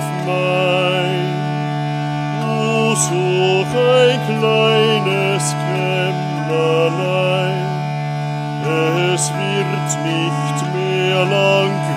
auf mein. O such ein kleines Kämmerlein, es wird nicht mehr lang